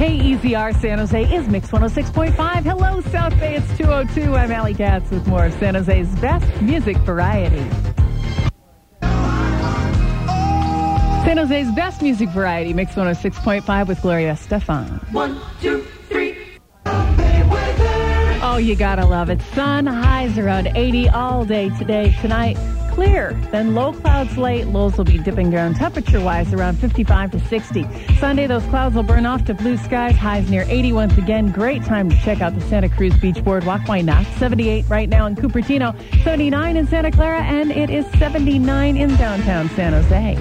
KEZR San Jose is Mix 106.5. Hello, South Bay. It's 2:02. I'm Allie Katz with more of San Jose's best music variety. San Jose's best music variety, Mix 106.5 with Gloria Stefan. 1, 2, 3. Oh, you gotta love it. Sun, highs around 80 all day today. Tonight, clear. Then low clouds late. Lows will be dipping down temperature-wise around 55 to 60. Sunday, those clouds will burn off to blue skies. Highs near 80 once again. Great time to check out the Santa Cruz Beach Boardwalk. Why not? 78 right now in Cupertino, 79 in Santa Clara, and it is 79 in downtown San Jose.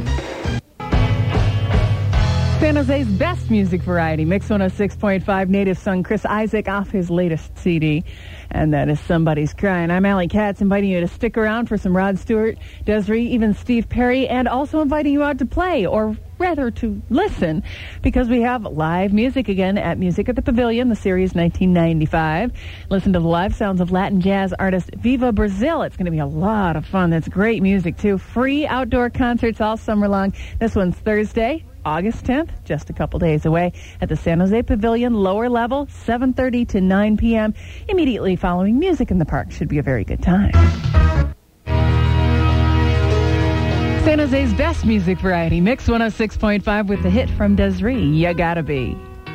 San Jose's best music variety, Mix 106.5, native song Chris Isaak off his latest CD, and that is Somebody's Crying. I'm Allie Katz, inviting you to stick around for some Rod Stewart, Des'ree, even Steve Perry, and also inviting you out to play, or rather to listen, because we have live music again at Music at the Pavilion, the series 1995. Listen to the live sounds of Latin jazz artist Viva Brazil. It's going to be a lot of fun. That's great music, too. Free outdoor concerts all summer long. This one's Thursday, August 10th, just a couple days away at the San Jose Pavilion, lower level, 7:30 to 9 p.m. Immediately following Music in the Park. Should be a very good time. San Jose's best music variety, Mix 106.5 with the hit from Des'ree, You Gotta Be.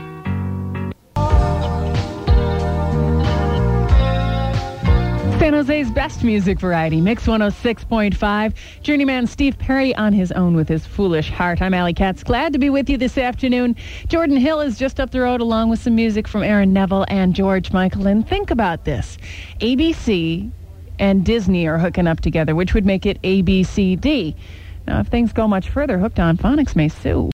San Jose's best music variety, Mix 106.5. Journeyman Steve Perry on his own with his Foolish Heart. I'm Allie Katz. Glad to be with you this afternoon. Jordan Hill is just up the road along with some music from Aaron Neville and George Michael. And think about this. ABC and Disney are hooking up together, which would make it ABCD. Now, if things go much further, Hooked on Phonics may sue.